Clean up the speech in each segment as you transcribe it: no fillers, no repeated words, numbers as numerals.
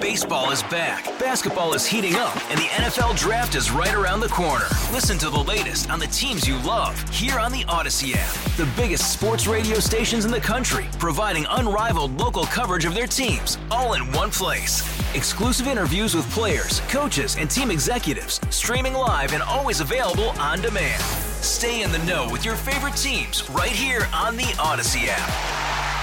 Baseball is back, basketball is heating up, and the NFL Draft is right around the corner. Listen to the latest on the teams you love here on the Odyssey app. The biggest sports radio stations in the country, providing unrivaled local coverage of their teams, all in one place. Exclusive interviews with players, coaches, and team executives, streaming live and always available on demand. Stay in the know with your favorite teams right here on the Odyssey app.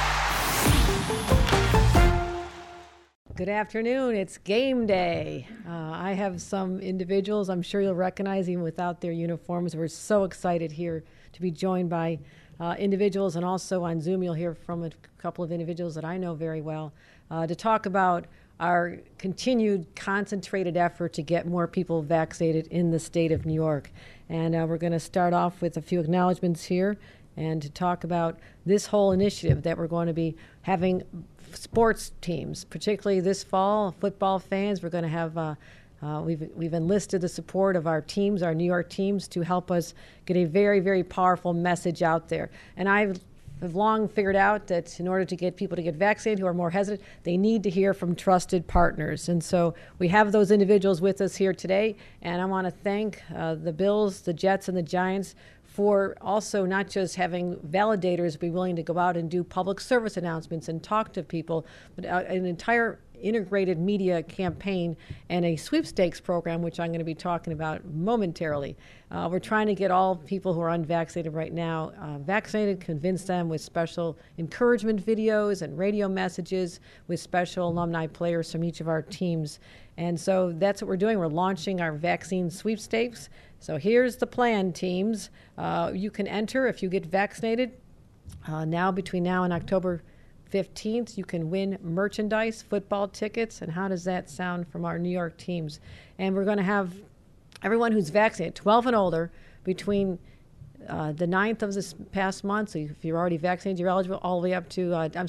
Good afternoon. It's game day. I have some individuals I'm sure you'll recognize even without their uniforms. We're so excited here to be joined by individuals, and also on Zoom you'll hear from a couple of individuals that I know very well to talk about our continued concentrated effort to get more people vaccinated in the state of New York. And we're going to start off with a few acknowledgments here and to talk about this whole initiative that we're going to be having sports teams, particularly this fall, football fans. We're going to have, we've enlisted the support of our teams, our New York teams, to help us get a very, very powerful message out there. And I've long figured out that in order to get people to get vaccinated who are more hesitant, they need to hear from trusted partners. And so we have those individuals with us here today. And I want to thank the Bills, the Jets, and the Giants for also not just having validators be willing to go out and do public service announcements and talk to people, but an entire integrated media campaign and a sweepstakes program, which I'm going to be talking about momentarily. We're trying to get all people who are unvaccinated right now vaccinated, convince them with special encouragement videos and radio messages with special alumni players from each of our teams. And so that's what we're doing. We're launching our vaccine sweepstakes. So here's the plan, teams. You can enter if you get vaccinated. Between now and October 15th, you can win merchandise, football tickets, and how does that sound from our New York teams? And we're going to have everyone who's vaccinated, 12 and older, between the 9th of this past month, so if you're already vaccinated, you're eligible, all the way up to,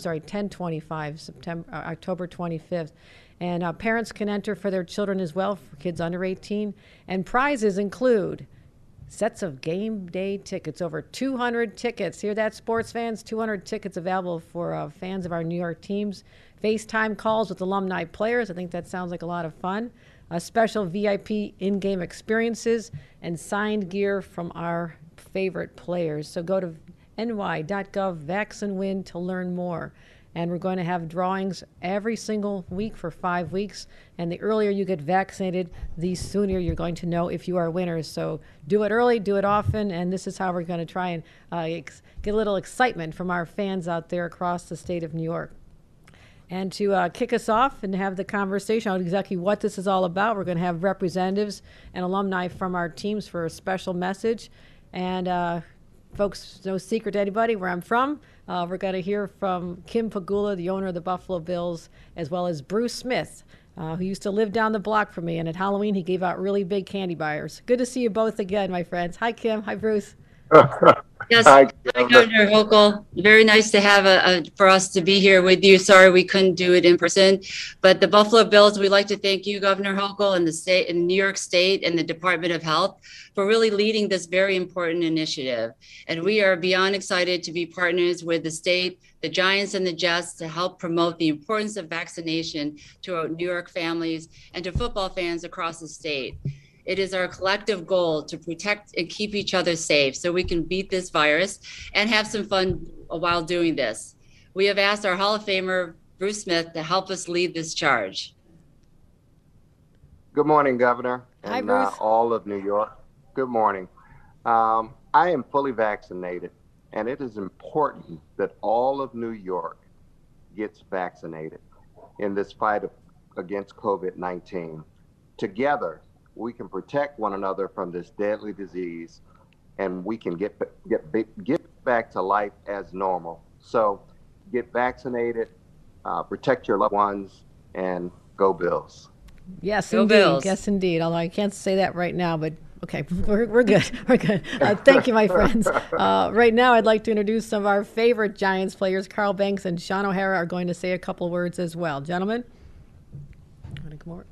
10/25, October 25th. And parents can enter for their children as well, for kids under 18. And prizes include sets of game day tickets, over 200 tickets. Hear that, sports fans? 200 tickets available for fans of our New York teams. FaceTime calls with alumni players. I think that sounds like a lot of fun. Special VIP in-game experiences and signed gear from our favorite players. So go to ny.gov, Vax and Win to learn more. And we're going to have drawings every single week for 5 weeks. And the earlier you get vaccinated, the sooner you're going to know if you are winners. So do it early, do it often, and this is how we're going to try and get a little excitement from our fans out there across the state of New York. And to kick us off and have the conversation on exactly what this is all about, we're going to have representatives and alumni from our teams for a special message. And folks, no secret to anybody where I'm from. We're going to hear from Kim Pegula, the owner of the Buffalo Bills, as well as Bruce Smith, who used to live down the block from me. And at Halloween, he gave out really big candy bars. Good to see you both again, my friends. Hi, Kim. Hi, Bruce. Yes, hi, Governor Hochul. Very nice to have for us to be here with you. Sorry we couldn't do it in person, but the Buffalo Bills, we'd like to thank you, Governor Hochul, and the state, in New York State, and the Department of Health for really leading this very important initiative. And we are beyond excited to be partners with the state, the Giants, and the Jets to help promote the importance of vaccination to our New York families and to football fans across the state. It is our collective goal to protect and keep each other safe so we can beat this virus and have some fun while doing this. We have asked our Hall of Famer, Bruce Smith, to help us lead this charge. Good morning, Governor, Hi, and Bruce. all of New York. Good morning. I am fully vaccinated, and it is important that all of New York gets vaccinated in this fight against COVID-19. Together, we can protect one another from this deadly disease, and we can get back to life as normal. So get vaccinated, protect your loved ones, and go Bills. Yes, Go indeed. Bills. Yes, indeed. Although I can't say that right now, but okay, we're good. We're good. Thank you, my friends. Right now, I'd like to introduce some of our favorite Giants players. Carl Banks and Sean O'Hara are going to say a couple words as well. Gentlemen, want to come over?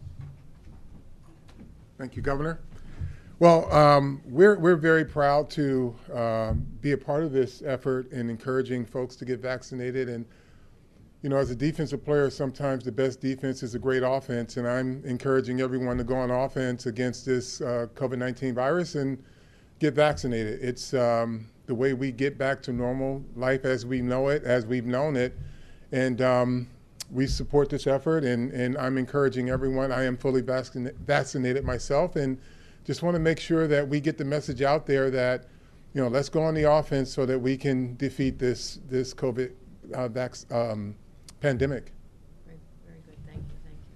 Thank you, Governor. Well, we're very proud to be a part of this effort in encouraging folks to get vaccinated. And you know, as a defensive player, sometimes the best defense is a great offense, and I'm encouraging everyone to go on offense against this COVID-19 virus and get vaccinated. It's the way we get back to normal life as we know it, as we've known it, and we support this effort, and I'm encouraging everyone. I am fully vaccinated myself, and just want to make sure that we get the message out there that, you know, let's go on the offense so that we can defeat this COVID pandemic. Very good. Thank you.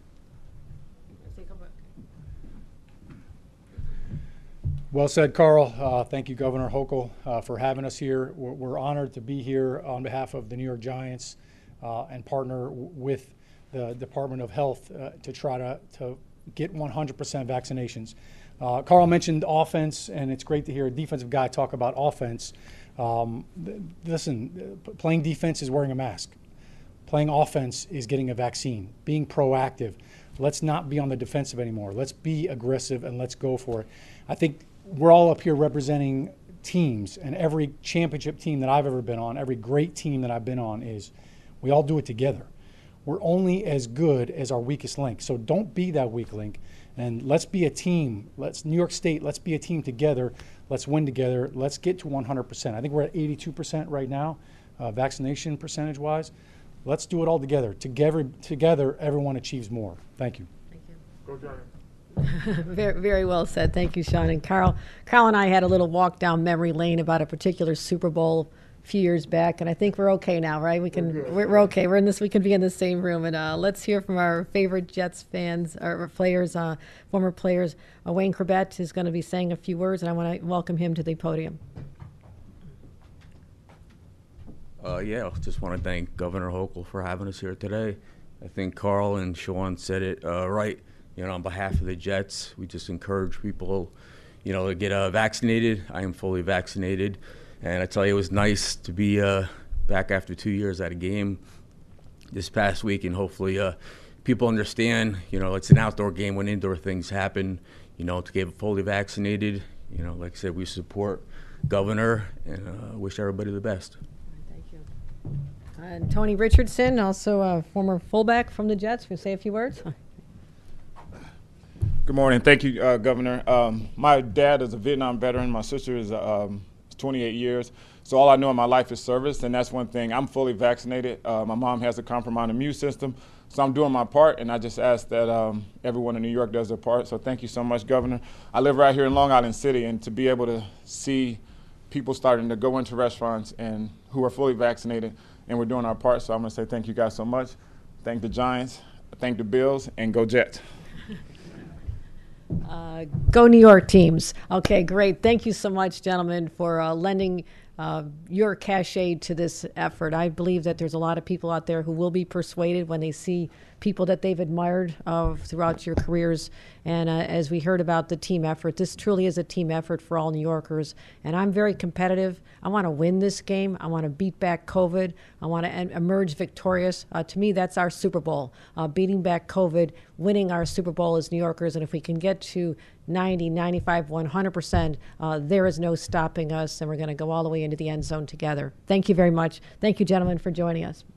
Well said, Carl. Thank you, Governor Hochul, for having us here. We're honored to be here on behalf of the New York Giants and partner with the Department of Health to try to get 100% vaccinations. Carl mentioned offense, and it's great to hear a defensive guy talk about offense. Listen, playing defense is wearing a mask. Playing offense is getting a vaccine, being proactive. Let's not be on the defensive anymore. Let's be aggressive and let's go for it. I think we're all up here representing teams, and every championship team that I've ever been on, every great team that I've been on, is we all do it together. We're only as good as our weakest link. So don't be that weak link, and let's be a team. New York State, let's be a team together. Let's win together. Let's get to 100%. I think we're at 82% right now, vaccination percentage-wise. Let's do it all together. Together, everyone achieves more. Thank you. Thank you. Go Giants. Very, very well said. Thank you, Sean. And Carl and I had a little walk down memory lane about a particular Super Bowl a few years back, and I think we're okay now, right? We're okay. We're in this. We can be in the same room. And let's hear from our favorite Jets fans or players, former players. Wayne Chrebet is going to be saying a few words, and I want to welcome him to the podium. Just want to thank Governor Hochul for having us here today. I think Carl and Sean said it right. You know, on behalf of the Jets, we just encourage people, you know, to get vaccinated. I am fully vaccinated, and I tell you, it was nice to be back after 2 years at a game this past week, and hopefully people understand, you know, it's an outdoor game when indoor things happen. You know, to get fully vaccinated, you know, like I said, we support Governor and wish everybody the best. Thank you. And Tony Richardson, also a former fullback from the Jets, will say a few words. Good morning. Thank you, Governor. My dad is a Vietnam veteran. My sister is 28 years. So all I know in my life is service, and that's one thing. I'm fully vaccinated. My mom has a compromised immune system, so I'm doing my part, and I just ask that everyone in New York does their part. So thank you so much, Governor. I live right here in Long Island City, and to be able to see people starting to go into restaurants and who are fully vaccinated, and we're doing our part, so I'm going to say thank you guys so much. Thank the Giants, thank the Bills, and go Jets. Go New York teams. Okay, great. Thank you so much, gentlemen, for lending your cachet to this effort. I believe that there's a lot of people out there who will be persuaded when they see people that they've admired throughout your careers. And as we heard about the team effort, this truly is a team effort for all New Yorkers. And I'm very competitive. I want to win this game. I want to beat back COVID. I want to emerge victorious. To me, that's our Super Bowl. Beating back COVID, winning our Super Bowl as New Yorkers. And if we can get to 90, 95, 100%, there is no stopping us. And we're going to go all the way into the end zone together. Thank you very much. Thank you, gentlemen, for joining us.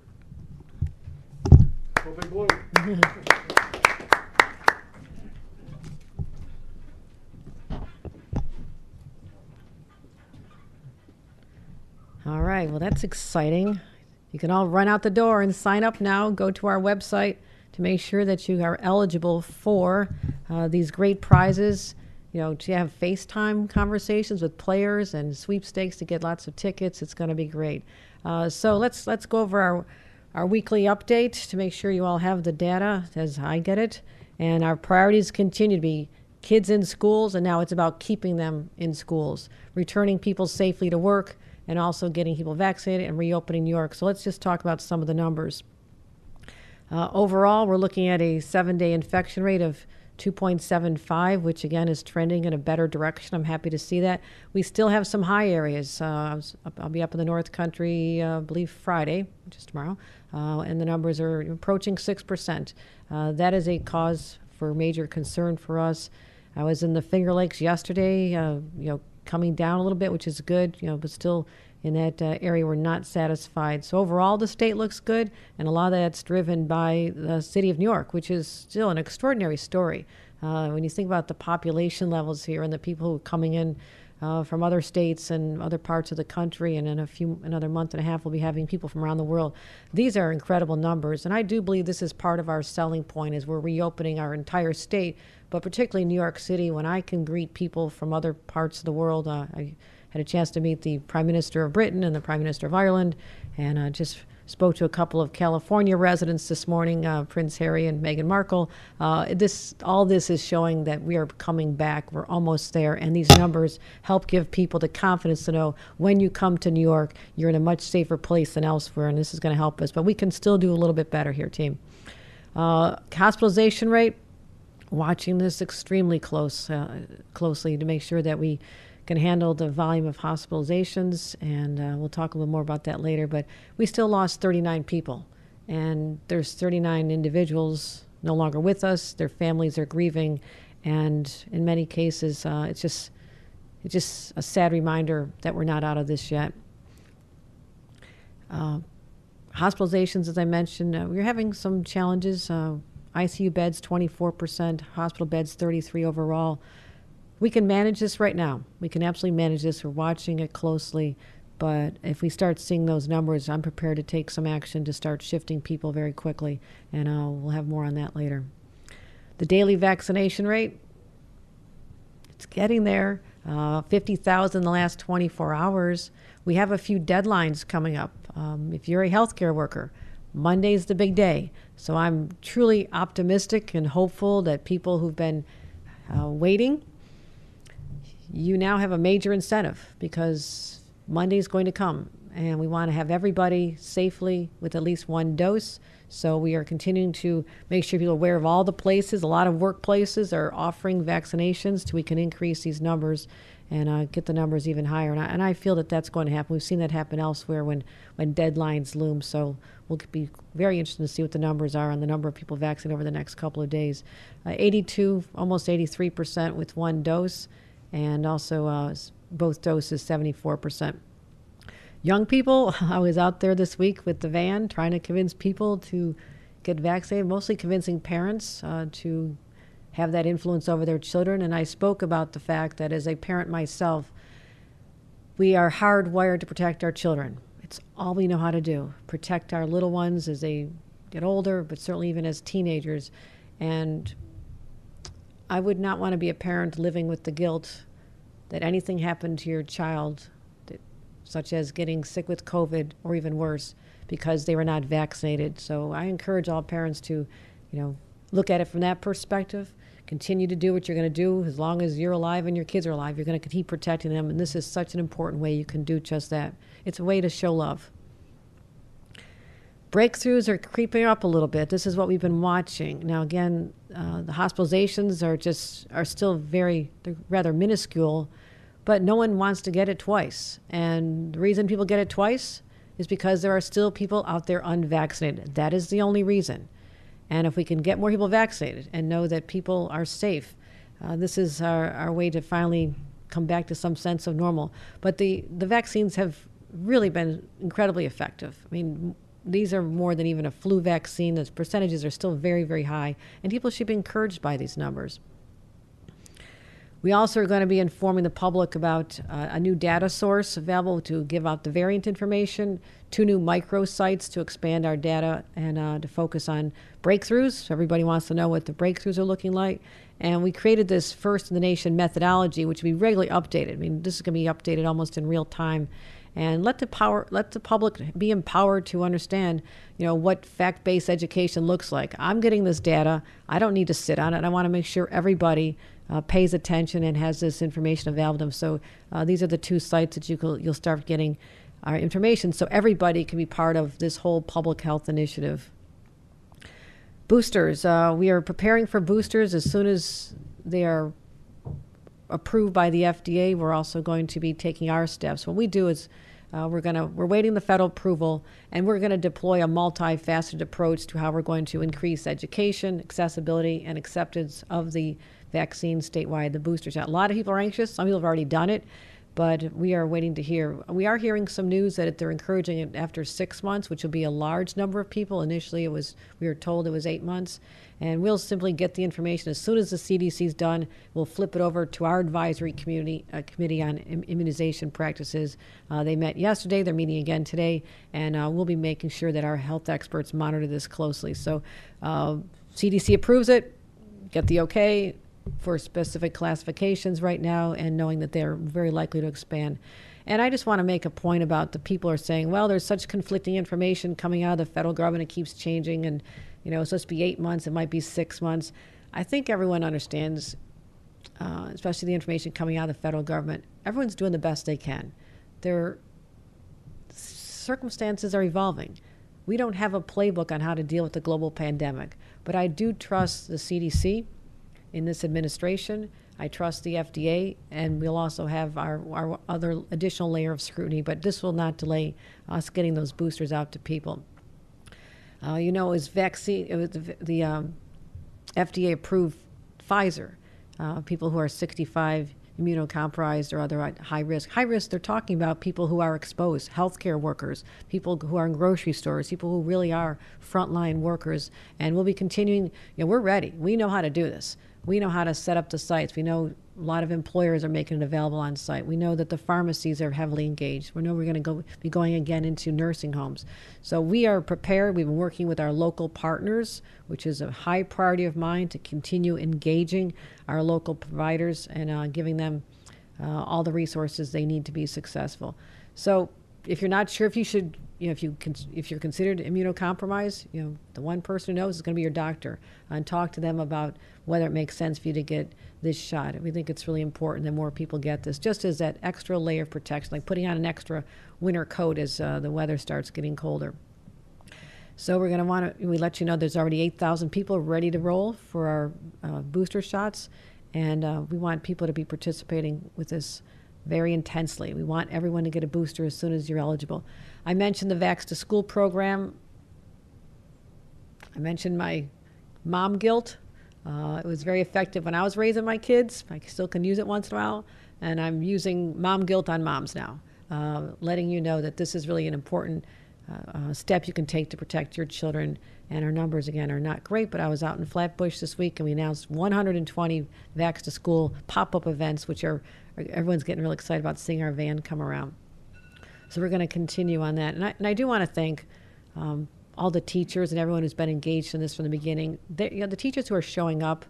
All right, well, that's exciting. You can all run out the door and sign up now. Go to our website to make sure that you are eligible for these great prizes. You know, to have FaceTime conversations with players and sweepstakes to get lots of tickets. It's going to be great. So let's go over our weekly update to make sure you all have the data as I get it. And our priorities continue to be kids in schools, and now it's about keeping them in schools, returning people safely to work, and also getting people vaccinated and reopening New York. So let's just talk about some of the numbers. Overall, we're looking at a 7-day infection rate of 2.75, which again is trending in a better direction. I'm happy to see that. We still have some high areas. I'll be up in the North Country, I believe Friday, which is tomorrow, and the numbers are approaching 6%. That is a cause for major concern for us. I was in the Finger Lakes yesterday, coming down a little bit, which is good, but still in that area were not satisfied. So overall, the state looks good, and a lot of that's driven by the city of New York, which is still an extraordinary story. When you think about the population levels here and the people who are coming in from other states and other parts of the country, and in another month and a half, we'll be having people from around the world. These are incredible numbers, and I do believe this is part of our selling point as we're reopening our entire state, but particularly New York City. When I can greet people from other parts of the world, I had a chance to meet the Prime Minister of Britain and the Prime Minister of Ireland, and just spoke to a couple of California residents this morning, Prince Harry and Meghan Markle. All this is showing that we are coming back. We're almost there, and these numbers help give people the confidence to know when you come to New York, you're in a much safer place than elsewhere, and this is going to help us. But we can still do a little bit better here, team. Hospitalization rate, watching this extremely closely to make sure that we can handle the volume of hospitalizations, and we'll talk a little more about that later. But we still lost 39 people, and there's 39 individuals no longer with us. Their families are grieving, and in many cases, it's just a sad reminder that we're not out of this yet. Hospitalizations, as I mentioned, we're having some challenges. ICU beds, 24%, hospital beds, 33 overall. We can manage this right now. We can absolutely manage this. We're watching it closely. But if we start seeing those numbers, I'm prepared to take some action to start shifting people very quickly. And we'll have more on that later. The daily vaccination rate, it's getting there. 50,000 in the last 24 hours. We have a few deadlines coming up. If you're a healthcare worker, Monday's the big day. So I'm truly optimistic and hopeful that people who've been waiting, you now have a major incentive because Monday's going to come, and we want to have everybody safely with at least one dose. So we are continuing to make sure people are aware of all the places. A lot of workplaces are offering vaccinations so we can increase these numbers and get the numbers even higher. And I feel that that's going to happen. We've seen that happen elsewhere when deadlines loom. So we'll be very interested to see what the numbers are on the number of people vaccinated over the next couple of days. 82, almost 83% with one dose, and also both doses, 74%. Young people, I was out there this week with the van trying to convince people to get vaccinated, mostly convincing parents to have that influence over their children. And I spoke about the fact that as a parent myself, we are hardwired to protect our children. It's all we know how to do, protect our little ones as they get older, but certainly even as teenagers. And I would not want to be a parent living with the guilt that anything happened to your child, such as getting sick with COVID or even worse, because they were not vaccinated. So I encourage all parents to, look at it from that perspective. Continue to do what you're going to do. As long as you're alive and your kids are alive, you're going to keep protecting them. And this is such an important way you can do just that. It's a way to show love. Breakthroughs are creeping up a little bit. This is what we've been watching. Now, again, the hospitalizations are still they're rather minuscule, but no one wants to get it twice. And the reason people get it twice is because there are still people out there unvaccinated. That is the only reason. And if we can get more people vaccinated and know that people are safe, this is our way to finally come back to some sense of normal. But the vaccines have really been incredibly effective. I mean, these are more than even a flu vaccine. The percentages are still very, very high, and people should be encouraged by these numbers. We also are going to be informing the public about a new data source available to give out the variant information, 2 new microsites to expand our data and to focus on breakthroughs. Everybody wants to know what the breakthroughs are looking like. And we created this first-in-the-nation methodology, which will be regularly updated. I mean, this is going to be updated almost in real time. And let the public be empowered to understand, what fact-based education looks like. I'm getting this data. I don't need to sit on it. I want to make sure everybody pays attention and has this information available to them. So these are the 2 sites that you'll start getting our information, so everybody can be part of this whole public health initiative. Boosters. We are preparing for boosters as soon as they are approved by the FDA. We're also going to be taking our steps. What we do is we're waiting the federal approval, and we're going to deploy a multifaceted approach to how we're going to increase education, accessibility, and acceptance of the vaccine statewide, the booster shot. A lot of people are anxious. Some people have already done it, but we are waiting to hear. We are hearing some news that they're encouraging it after 6 months, which will be a large number of people. Initially, we were told it was 8 months, and we'll simply get the information as soon as the CDC's done. We'll flip it over to our advisory committee on immunization practices. They met yesterday. They're meeting again today, and we'll be making sure that our health experts monitor this closely. So CDC approves it, get the okay for specific classifications right now, and knowing that they're very likely to expand. And I just want to make a point about the people are saying, well, there's such conflicting information coming out of the federal government. It keeps changing, and it's supposed to be 8 months. It might be 6 months. I think everyone understands, especially the information coming out of the federal government. Everyone's doing the best they can. Their circumstances are evolving. We don't have a playbook on how to deal with the global pandemic, but I do trust the CDC in this administration. I trust the FDA, and we'll also have our other additional layer of scrutiny, but this will not delay us getting those boosters out to people. It was the FDA approved Pfizer. People who are 65, immunocompromised, or other high risk. High risk, they're talking about people who are exposed, healthcare workers, people who are in grocery stores, people who really are frontline workers. And we'll be continuing, we're ready. We know how to do this. We know how to set up the sites. We know a lot of employers are making it available on site. We know that the pharmacies are heavily engaged. We know we're going to be going again into nursing homes. So we are prepared. We've been working with our local partners, which is a high priority of mine, to continue engaging our local providers and giving them all the resources they need to be successful. So if you're not sure if you should, if you're considered immunocompromised, the one person who knows is going to be your doctor, and talk to them about whether it makes sense for you to get this shot. We think it's really important that more people get this, just as that extra layer of protection, like putting on an extra winter coat as the weather starts getting colder. So we're going to we let you know there's already 8,000 people ready to roll for our booster shots, and we want people to be participating with this very intensely. We want everyone to get a booster as soon as you're eligible. I mentioned the Vax to School program. I mentioned my mom guilt. It was very effective when I was raising my kids. I still can use it once in a while, and I'm using mom guilt on moms now, letting you know that this is really an important step you can take to protect your children. And our numbers, again, are not great, but I was out in Flatbush this week, and we announced 120 Vax to School pop-up events, which everyone's getting really excited about seeing our van come around. So we're going to continue on that. And I do want to thank all the teachers and everyone who's been engaged in this from the beginning. The teachers who are showing up,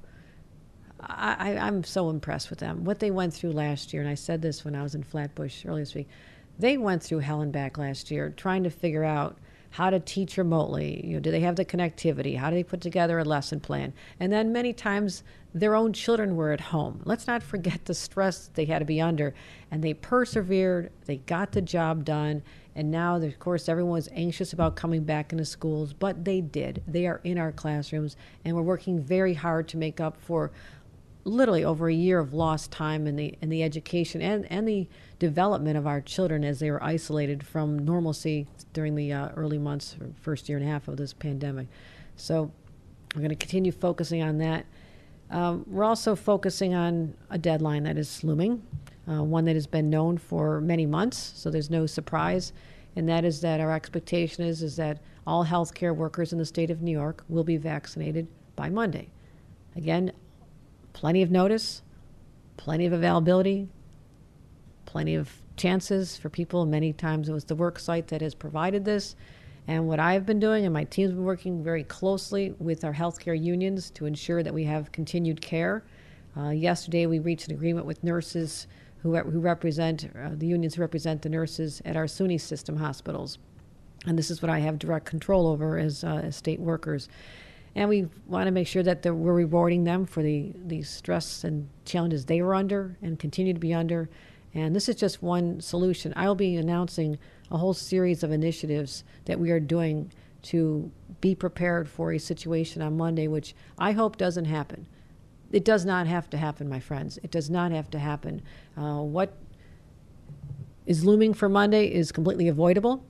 I'm so impressed with them. What they went through last year, and I said this when I was in Flatbush earlier this week, they went through hell and back last year trying to figure out how to teach remotely. Do they have the connectivity? How do they put together a lesson plan? And then many times their own children were at home. Let's not forget the stress they had to be under. And they persevered. They got the job done. And now, of course, everyone's anxious about coming back into schools, but they did. They are in our classrooms, and we're working very hard to make up for literally over a year of lost time in the education and the development of our children as they were isolated from normalcy during the early months, or first year and a half of this pandemic. So we're going to continue focusing on that. We're also focusing on a deadline that is looming, one that has been known for many months, so there's no surprise, and that is that our expectation is that all healthcare workers in the state of New York will be vaccinated by Monday. Again, plenty of notice, plenty of availability, plenty of chances for people. Many times it was the work site that has provided this. And what I've been doing, and my team's been working very closely with our healthcare unions to ensure that we have continued care. Yesterday, we reached an agreement with nurses who represent, the unions who represent the nurses at our SUNY system hospitals. And this is what I have direct control over as state workers. And we want to make sure that we're rewarding them for the stress and challenges they were under and continue to be under. And this is just one solution. I'll be announcing a whole series of initiatives that we are doing to be prepared for a situation on Monday, which I hope doesn't happen. It does not have to happen, my friends. It does not have to happen. What is looming for Monday is completely avoidable,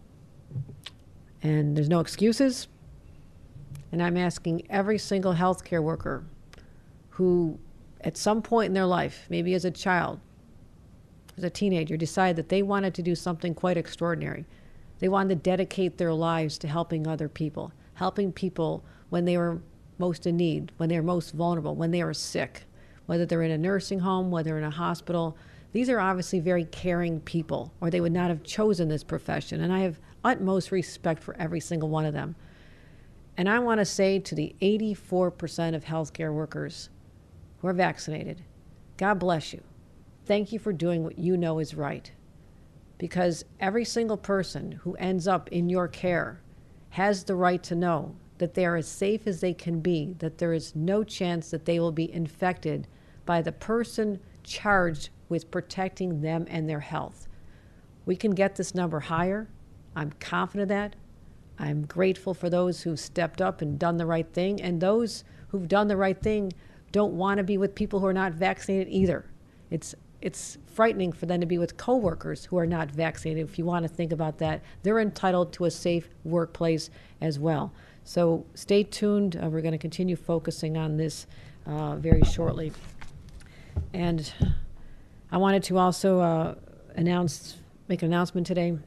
and there's no excuses. And I'm asking every single healthcare worker who, at some point in their life, maybe as a child, as a teenager, decided that they wanted to do something quite extraordinary. They wanted to dedicate their lives to helping other people, helping people when they were most in need, when they were most vulnerable, when they were sick, whether they're in a nursing home, whether in a hospital. These are obviously very caring people, or they would not have chosen this profession. And I have utmost respect for every single one of them. And I want to say to the 84% of healthcare workers who are vaccinated, God bless you. Thank you for doing what you know is right. Because every single person who ends up in your care has the right to know that they are as safe as they can be, that there is no chance that they will be infected by the person charged with protecting them and their health. We can get this number higher. I'm confident of that. I'm grateful for those who've stepped up and done the right thing, and those who've done the right thing don't want to be with people who are not vaccinated either. It's frightening for them to be with coworkers who are not vaccinated. If you want to think about that, they're entitled to a safe workplace as well. So stay tuned. We're going to continue focusing on this very shortly. And I wanted to also make an announcement today.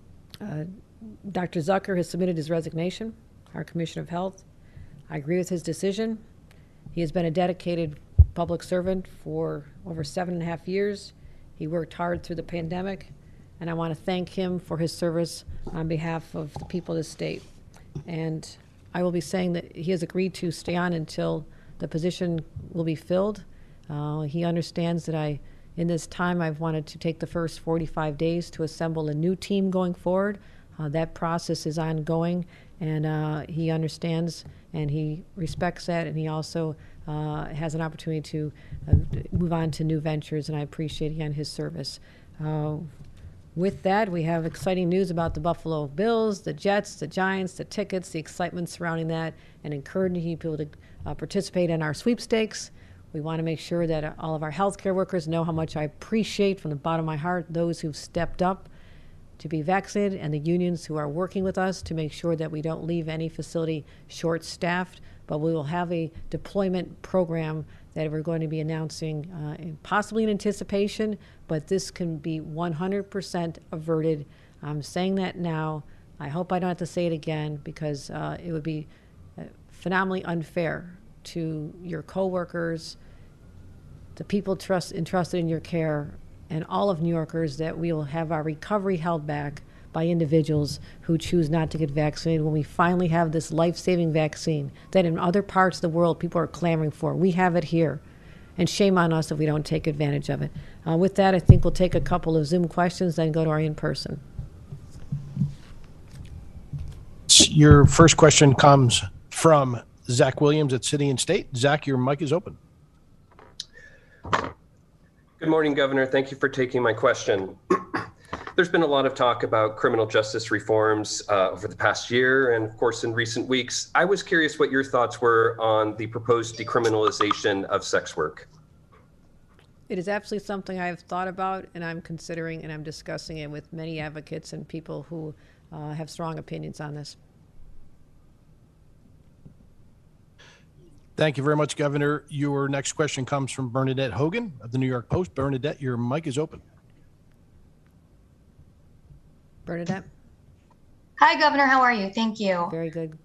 Dr. Zucker has submitted his resignation, our Commissioner of Health. I agree with his decision. He has been a dedicated public servant for over 7.5 years. He worked hard through the pandemic, and I want to thank him for his service on behalf of the people of the state. And I will be saying that he has agreed to stay on until the position will be filled. He understands that in this time, I've wanted to take the first 45 days to assemble a new team going forward. That process is ongoing, and he understands and he respects that, and he also has an opportunity to move on to new ventures, and I appreciate, again, his service. With that, we have exciting news about the Buffalo Bills, the Jets, the Giants, the tickets, the excitement surrounding that, and encouraging people to participate in our sweepstakes. We want to make sure that all of our healthcare workers know how much I appreciate from the bottom of my heart those who've stepped up to be vaccinated, and the unions who are working with us to make sure that we don't leave any facility short-staffed. But we will have a deployment program that we're going to be announcing, possibly in anticipation, but this can be 100% averted. I'm saying that now. I hope I don't have to say it again, because it would be phenomenally unfair to your coworkers, the people entrusted in your care, and all of New Yorkers, that we will have our recovery held back by individuals who choose not to get vaccinated when we finally have this life-saving vaccine that in other parts of the world people are clamoring for. We have it here, and shame on us if we don't take advantage of it. With that, I think we'll take a couple of Zoom questions, then go to our in-person. Your first question comes from Zach Williams at City and State. Zach, your mic is open. Good morning, Governor. Thank you for taking my question. There's been a lot of talk about criminal justice reforms over the past year and, of course, in recent weeks. I was curious what your thoughts were on the proposed decriminalization of sex work. It is absolutely something I have thought about, and I'm considering, and I'm discussing it with many advocates and people who have strong opinions on this. Thank you very much, Governor. Your next question comes from Bernadette Hogan of the New York Post. Bernadette, your mic is open. Bernadette? Hi, Governor. How are you? Thank you. Very good.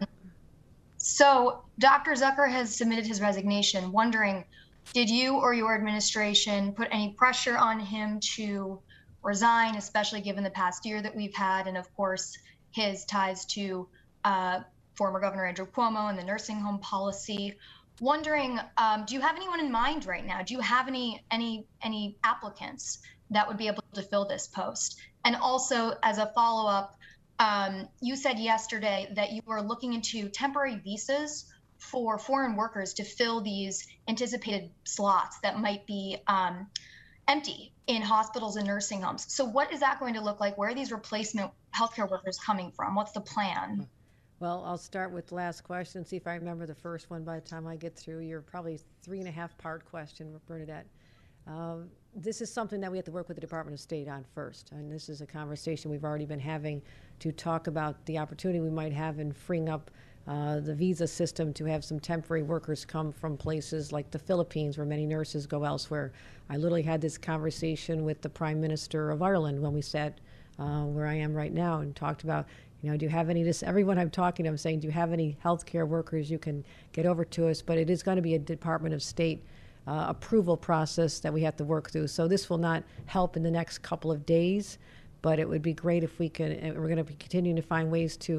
So Dr. Zucker has submitted his resignation. Wondering, did you or your administration put any pressure on him to resign, especially given the past year that we've had, and of course his ties to former Governor Andrew Cuomo and the nursing home policy? Wondering, do you have anyone in mind right now? Do you have any applicants that would be able to fill this post? And also, as a follow-up, you said yesterday that you are looking into temporary visas for foreign workers to fill these anticipated slots that might be empty in hospitals and nursing homes. So what is that going to look like? Where are these replacement healthcare workers coming from? What's the plan? Well, I'll start with the last question, see if I remember the first one by the time I get through your probably 3.5-part question, Bernadette. This is something that we have to work with the Department of State on first. And this is a conversation we've already been having to talk about the opportunity we might have in freeing up the visa system to have some temporary workers come from places like the Philippines, where many nurses go elsewhere. I literally had this conversation with the Prime Minister of Ireland when we sat where I am right now and talked about, do you have any, everyone I'm talking to, I'm saying, do you have any healthcare workers you can get over to us? But it is going to be a Department of State approval process that we have to work through. So this will not help in the next couple of days, but it would be great if we could, and we're going to be continuing to find ways to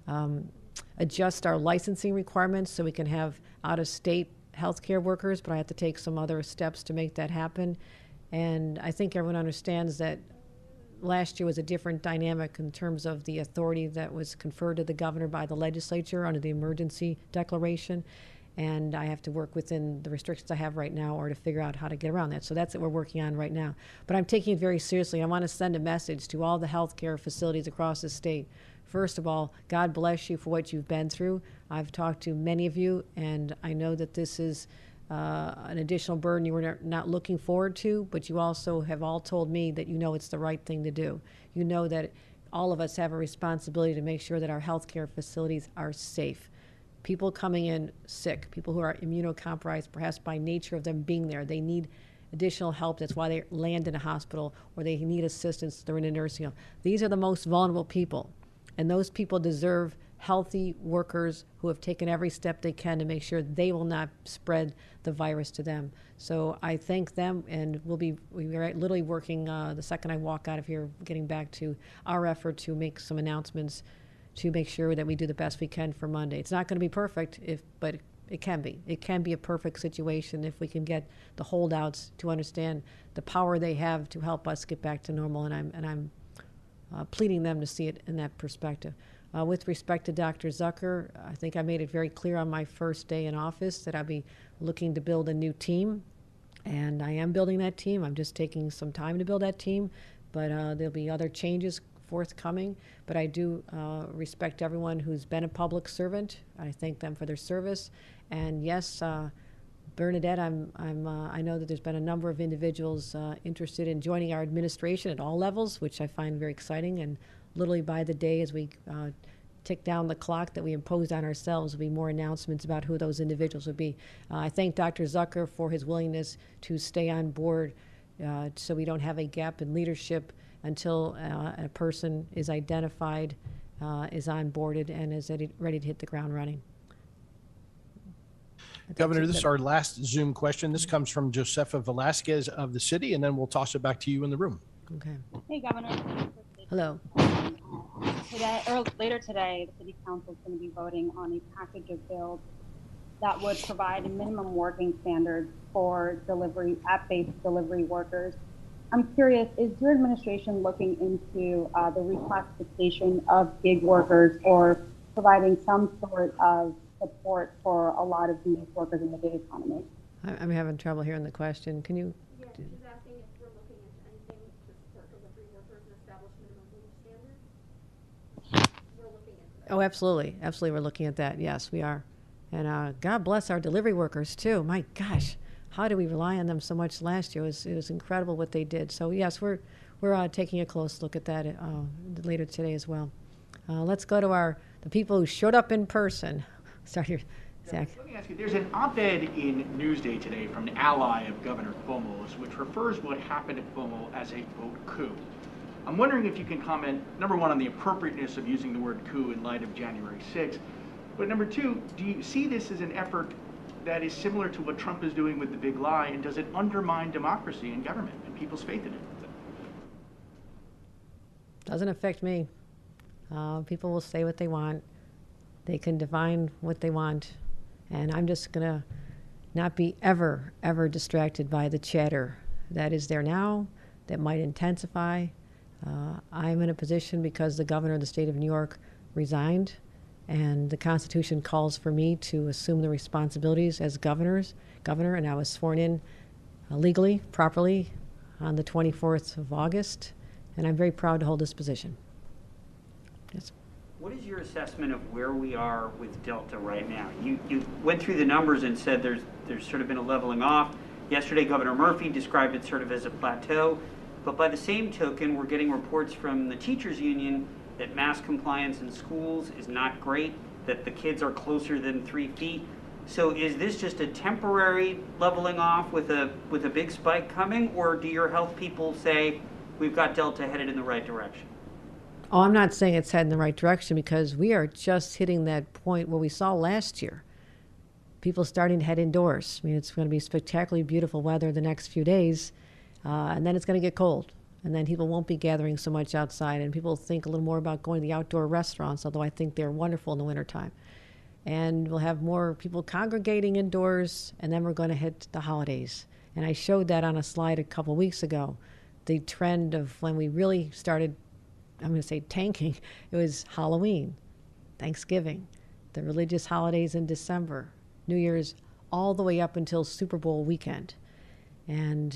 adjust our licensing requirements so we can have out-of-state healthcare workers, but I have to take some other steps to make that happen. And I think everyone understands that last year was a different dynamic in terms of the authority that was conferred to the governor by the legislature under the emergency declaration. And I have to work within the restrictions I have right now or to figure out how to get around that. So that's what we're working on right now. But I'm taking it very seriously. I want to send a message to all the healthcare facilities across the state. First of all, God bless you for what you've been through. I've talked to many of you, and I know that this is an additional burden you were not looking forward to, but you also have all told me that you know it's the right thing to do. You know that all of us have a responsibility to make sure that our healthcare facilities are safe. People coming in sick, people who are immunocompromised, perhaps by nature of them being there, they need additional help. That's why they land in a hospital, or they need assistance. They're in a nursing home. These are the most vulnerable people, and those people deserve healthy workers who have taken every step they can to make sure they will not spread the virus to them. So I thank them, and we are literally working the second I walk out of here, getting back to our effort to make some announcements to make sure that we do the best we can for Monday. It's not going to be perfect, but it can be. It can be a perfect situation if we can get the holdouts to understand the power they have to help us get back to normal, and I'm pleading them to see it in that perspective. With respect to Dr. Zucker, I think I made it very clear on my first day in office that I'll be looking to build a new team, and I am building that team. I'm just taking some time to build that team, but there'll be other changes forthcoming. But I do respect everyone who's been a public servant. I thank them for their service. And yes, Bernadette, I know that there's been a number of individuals interested in joining our administration at all levels, which I find very exciting. And literally by the day, as we tick down the clock that we imposed on ourselves, will be more announcements about who those individuals would be. I thank Dr. Zucker for his willingness to stay on board so we don't have a gap in leadership until a person is identified, is onboarded, and is ready to hit the ground running. Governor, this is our last Zoom question. This comes from Josefa Velasquez of the city, and then we'll toss it back to you in the room. Okay. Hey, Governor. Hello. Later today, the City Council is going to be voting on a package of bills that would provide minimum working standards for app-based delivery workers. I'm curious, is your administration looking into the reclassification of gig workers or providing some sort of support for a lot of these workers in the gig economy? I'm having trouble hearing the question. Can you? Yeah, she's asking if we're looking into anything to support delivery workers and establish minimum wage standards. We're looking into that. Oh, absolutely. Absolutely, we're looking at that. Yes, we are. And God bless our delivery workers, too. My gosh. How did we rely on them so much last year? It was incredible what they did. So yes, we're taking a close look at that later today as well. Let's go to the people who showed up in person. Start here, Zach. Let me ask you, there's an op-ed in Newsday today from an ally of Governor Cuomo's, which refers what happened at Cuomo as a, quote, coup. I'm wondering if you can comment, number one, on the appropriateness of using the word coup in light of January 6th, but number two, do you see this as an effort that is similar to what Trump is doing with the big lie, and does it undermine democracy in government and people's faith in it? Doesn't affect me. People will say what they want. They can define what they want. And I'm just going to not be ever distracted by the chatter that is there now, that might intensify. I'm in a position because the governor of the state of New York resigned, and the Constitution calls for me to assume the responsibilities as governor, and I was sworn in legally, properly, on the 24th of August, and I'm very proud to hold this position. Yes. What is your assessment of where we are with Delta right now? You went through the numbers and said there's sort of been a leveling off. Yesterday, Governor Murphy described it sort of as a plateau, but by the same token, we're getting reports from the teachers union that mask compliance in schools is not great. that the kids are closer than 3 feet. So is this just a temporary leveling off with a big spike coming, or do your health people say we've got Delta headed in the right direction? Oh, I'm not saying it's heading in the right direction, because we are just hitting that point where we saw last year. People starting to head indoors. I mean, it's going to be spectacularly beautiful weather the next few days, and then it's going to get cold. And then people won't be gathering so much outside, and people think a little more about going to the outdoor restaurants, although I think they're wonderful in the wintertime. And we'll have more people congregating indoors, and then we're going to hit the holidays. And I showed that on a slide a couple weeks ago, the trend of when we really started, I'm going to say tanking, it was Halloween, Thanksgiving, the religious holidays in December, New Year's, all the way up until Super Bowl weekend. And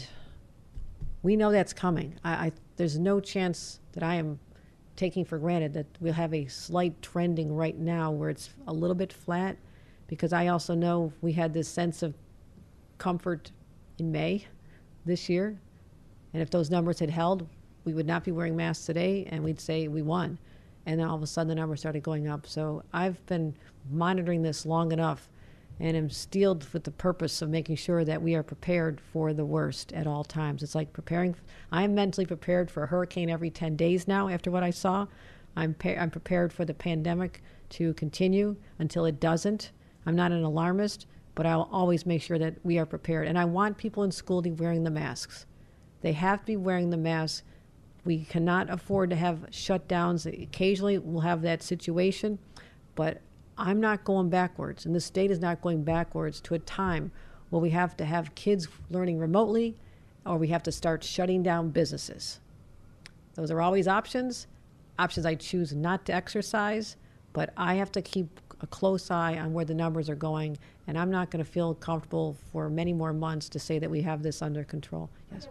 we know that's coming. There's no chance that I am taking for granted that we'll have a slight trending right now where it's a little bit flat, because I also know we had this sense of comfort in May this year. And if those numbers had held, we would not be wearing masks today, and we'd say we won. And then all of a sudden the numbers started going up. So I've been monitoring this long enough, and am steeled with the purpose of making sure that we are prepared for the worst at all times. It's like preparing. I'm mentally prepared for a hurricane every 10 days now after what I saw. I'm prepared for the pandemic to continue until it doesn't. I'm not an alarmist, but I'll always make sure that we are prepared. And I want people in school to be wearing the masks. They have to be wearing the masks. We cannot afford to have shutdowns. Occasionally we'll have that situation, but I'm not going backwards, and the state is not going backwards to a time where we have to have kids learning remotely, or we have to start shutting down businesses. Those are always options I choose not to exercise, but I have to keep a close eye on where the numbers are going, and I'm not going to feel comfortable for many more months to say that we have this under control. Yes.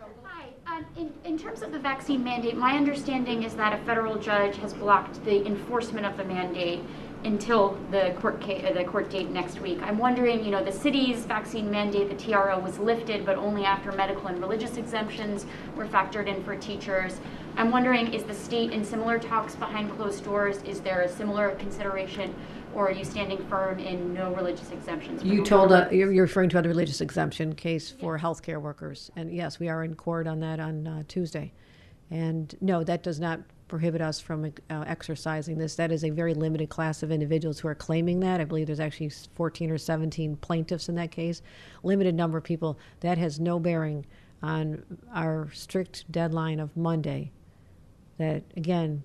Hi. In terms of the vaccine mandate, my understanding is that a federal judge has blocked the enforcement of the mandate until the court date next week. I'm wondering, the city's vaccine mandate, the TRO, was lifted, but only after medical and religious exemptions were factored in for teachers. I'm wondering, is the state in similar talks behind closed doors? Is there a similar consideration, or are you standing firm in no religious exemptions? You're referring to the religious exemption case for healthcare workers. And yes, we are in court on that on Tuesday. And no, that does not prohibit us from exercising this. That is a very limited class of individuals who are claiming that. I believe there's actually 14 or 17 plaintiffs in that case. Limited number of people. That has no bearing on our strict deadline of Monday. That, again,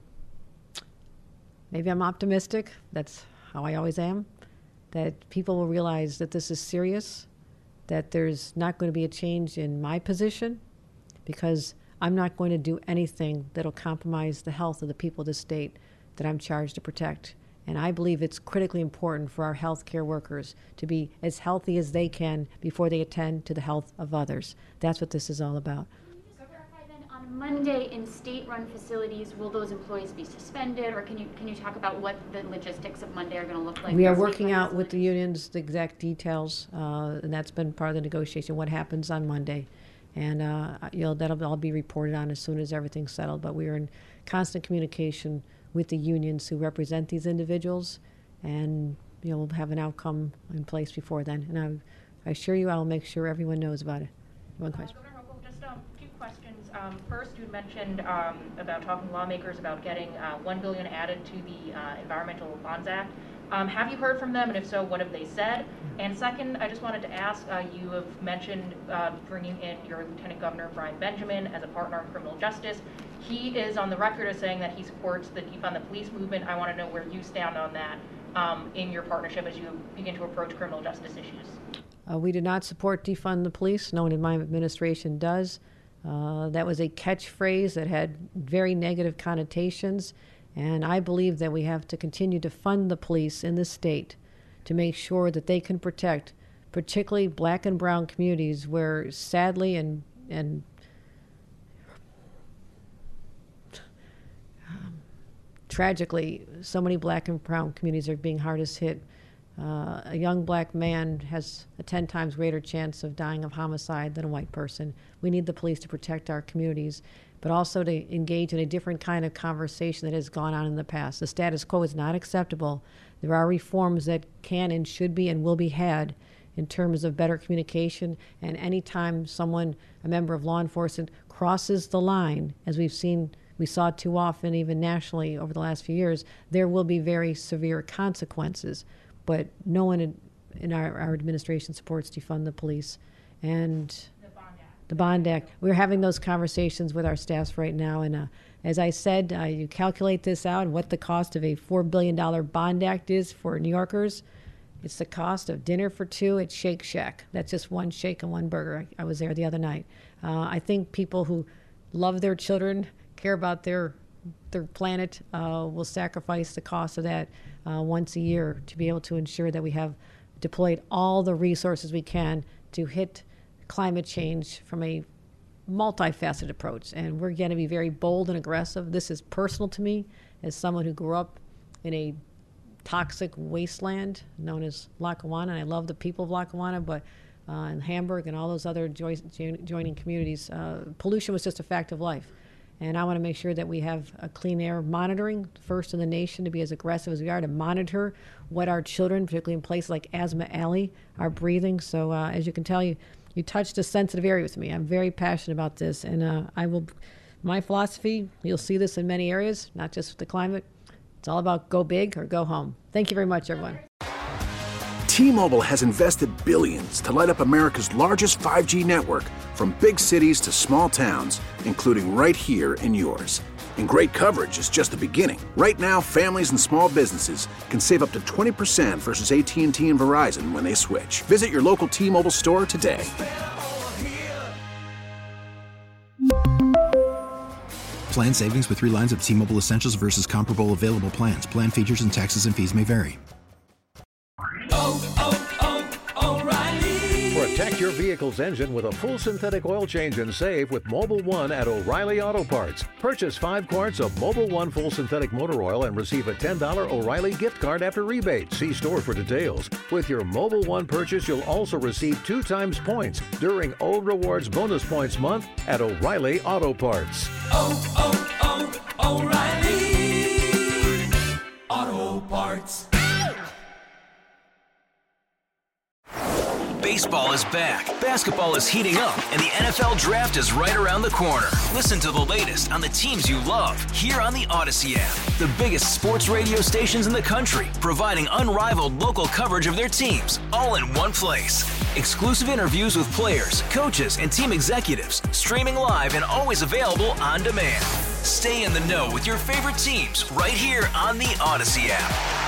maybe I'm optimistic. That's how I always am. That people will realize that this is serious, that there's not going to be a change in my position, because I'm not going to do anything that'll compromise the health of the people of the state that I'm charged to protect. And I believe it's critically important for our healthcare workers to be as healthy as they can before they attend to the health of others. That's what this is all about. Can you just clarify then, on Monday in state-run facilities, will those employees be suspended, or can you talk about what the logistics of Monday are going to look like? We are working out with the unions the exact details, and that's been part of the negotiation, what happens on Monday. And that'll all be reported on as soon as everything's settled. But we are in constant communication with the unions who represent these individuals, and we'll have an outcome in place before then. And I assure you, I'll make sure everyone knows about it. One question. Governor Hochul, just two questions. First, you mentioned about talking to lawmakers about getting $1 billion added to the Environmental Bonds Act. Have you heard from them, and if so, what have they said? And second, I just wanted to ask, you have mentioned bringing in your Lieutenant Governor, Brian Benjamin, as a partner in criminal justice. He is on the record as saying that he supports the Defund the Police movement. I want to know where you stand on that in your partnership as you begin to approach criminal justice issues. We do not support defund the police. No one in my administration does. That was a catchphrase that had very negative connotations. And I believe that we have to continue to fund the police in this state to make sure that they can protect particularly black and brown communities where sadly and tragically so many black and brown communities are being hardest hit. A young black man has a 10 times greater chance of dying of homicide than a white person. We need the police to protect our communities, but also to engage in a different kind of conversation that has gone on in the past. The status quo is not acceptable. there are reforms that can and should be and will be had in terms of better communication. And anytime someone, a member of law enforcement, crosses the line, as we saw too often, even nationally over the last few years, there will be very severe consequences. But no one in our administration supports defund the police. And the Bond Act. We're having those conversations with our staffs right now. And as I said, you calculate this out and what the cost of a $4 billion Bond Act is for New Yorkers. It's the cost of dinner for two at Shake Shack. That's just one shake and one burger. I was there the other night. I think people who love their children, care about their planet, will sacrifice the cost of that once a year to be able to ensure that we have deployed all the resources we can to hit climate change from a multifaceted approach. And we're going to be very bold and aggressive. This is personal to me as someone who grew up in a toxic wasteland known as Lackawanna. And I love the people of Lackawanna, but in Hamburg and all those other joining communities, pollution was just a fact of life. And I want to make sure that we have a clean air monitoring, first in the nation, to be as aggressive as we are, to monitor what our children, particularly in places like Asthma Alley, are breathing. So as you can tell, you touched a sensitive area with me. I'm very passionate about this. And my philosophy, you'll see this in many areas, not just with the climate. It's all about go big or go home. Thank you very much, everyone. T-Mobile has invested billions to light up America's largest 5G network, from big cities to small towns, including right here in yours. And great coverage is just the beginning. Right now, families and small businesses can save up to 20% versus AT&T and Verizon when they switch. Visit your local T-Mobile store today. Plan savings with 3 lines of T-Mobile Essentials versus comparable available plans. Plan features and taxes and fees may vary. Protect your vehicle's engine with a full synthetic oil change and save with Mobil 1 at O'Reilly Auto Parts. Purchase 5 quarts of Mobil 1 full synthetic motor oil and receive a $10 O'Reilly gift card after rebate. See store for details. With your Mobil 1 purchase, you'll also receive 2 times points during O Rewards Bonus Points Month at O'Reilly Auto Parts. O'Reilly Auto Parts. Baseball is back, basketball is heating up, and the NFL Draft is right around the corner. Listen to the latest on the teams you love here on the Odyssey app. The biggest sports radio stations in the country, providing unrivaled local coverage of their teams, all in one place. Exclusive interviews with players, coaches, and team executives, streaming live and always available on demand. Stay in the know with your favorite teams right here on the Odyssey app.